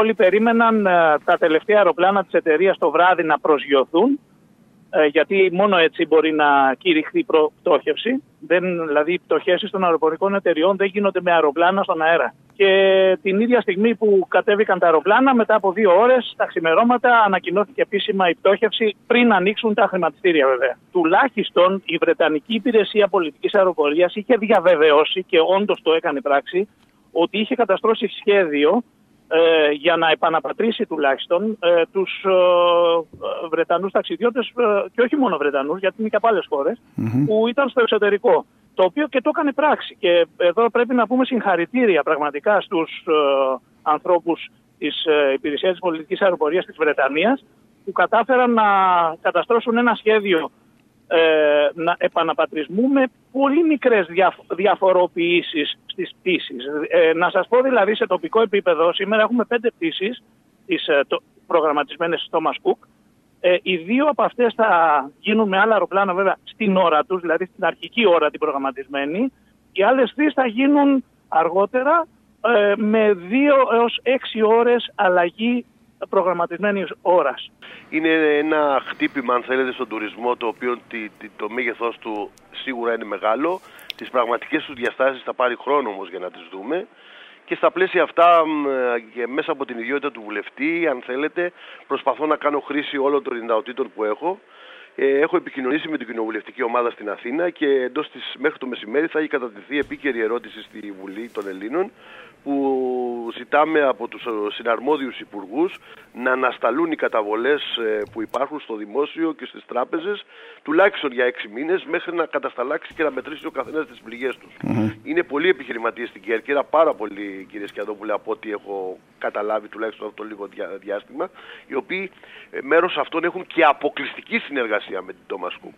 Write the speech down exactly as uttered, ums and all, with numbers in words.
όλοι περίμεναν ε, τα τελευταία αεροπλάνα της εταιρείας το βράδυ να προσγειωθούν, ε, γιατί μόνο έτσι μπορεί να κηρυχθεί πτώχευση. Δεν, δηλαδή οι πτωχεύσεις των αεροπορικών εταιριών δεν γίνονται με αεροπλάνα στον αέρα. Και την ίδια στιγμή που κατέβηκαν τα αεροπλάνα, μετά από δύο ώρες, τα ξημερώματα, ανακοινώθηκε επίσημα η πτώχευση πριν ανοίξουν τα χρηματιστήρια βέβαια. Τουλάχιστον η Βρετανική Υπηρεσία Πολιτικής Αεροπορίας είχε διαβεβαιώσει, και όντως το έκανε πράξη, ότι είχε καταστρώσει σχέδιο ε, για να επαναπατρίσει τουλάχιστον ε, τους ε, Βρετανούς ταξιδιώτες, ε, και όχι μόνο Βρετανούς, γιατί είναι και από άλλες χώρες, mm-hmm. που ήταν στο εξωτερικό. Το οποίο και το έκανε πράξη. Και εδώ πρέπει να πούμε συγχαρητήρια πραγματικά στους ε, ανθρώπους της ε, Υπηρεσίας της Πολιτικής Αεροπορίας της Βρετανίας, που κατάφεραν να καταστρώσουν ένα σχέδιο ε, να επαναπατρισμού με πολύ μικρές διαφοροποιήσεις στις πτήσεις. Ε, να σας πω δηλαδή, σε τοπικό επίπεδο, σήμερα έχουμε πέντε πτήσεις τις, ε, το, προγραμματισμένες στο Thomas Cook. Ε, οι δύο από αυτές θα γίνουν με άλλα αεροπλάνα βέβαια στην ώρα τους, δηλαδή στην αρχική ώρα την προγραμματισμένη. Οι άλλες τρεις θα γίνουν αργότερα ε, με δύο έως έξι ώρες αλλαγή προγραμματισμένης ώρας. Είναι ένα χτύπημα, αν θέλετε, στον τουρισμό, το οποίο το, το, το μέγεθός του σίγουρα είναι μεγάλο. Τις πραγματικές του διαστάσεις θα πάρει χρόνο όμως για να τις δούμε. Και στα πλαίσια αυτά, και μέσα από την ιδιότητα του βουλευτή, αν θέλετε, προσπαθώ να κάνω χρήση όλων των δυνατοτήτων που έχω. Ε, έχω επικοινωνήσει με την κοινοβουλευτική ομάδα στην Αθήνα και εντός της, μέχρι το μεσημέρι θα έχει κατατεθεί επίκαιρη ερώτηση στη Βουλή των Ελλήνων, που ζητάμε από τους συναρμόδιους υπουργούς να ανασταλούν οι καταβολές που υπάρχουν στο δημόσιο και στις τράπεζες τουλάχιστον για έξι μήνες, μέχρι να κατασταλάξει και να μετρήσει ο καθένας τις πληγές τους. Mm-hmm. Είναι πολλοί επιχειρηματίες στην Κέρκυρα, πάρα πολλοί, κύριε Σκιαδόπουλε, από ό,τι έχω καταλάβει τουλάχιστον αυτό το λίγο διάστημα, οι οποίοι μέρος αυτών έχουν και αποκλειστική συνεργασία με την Thomas Cook.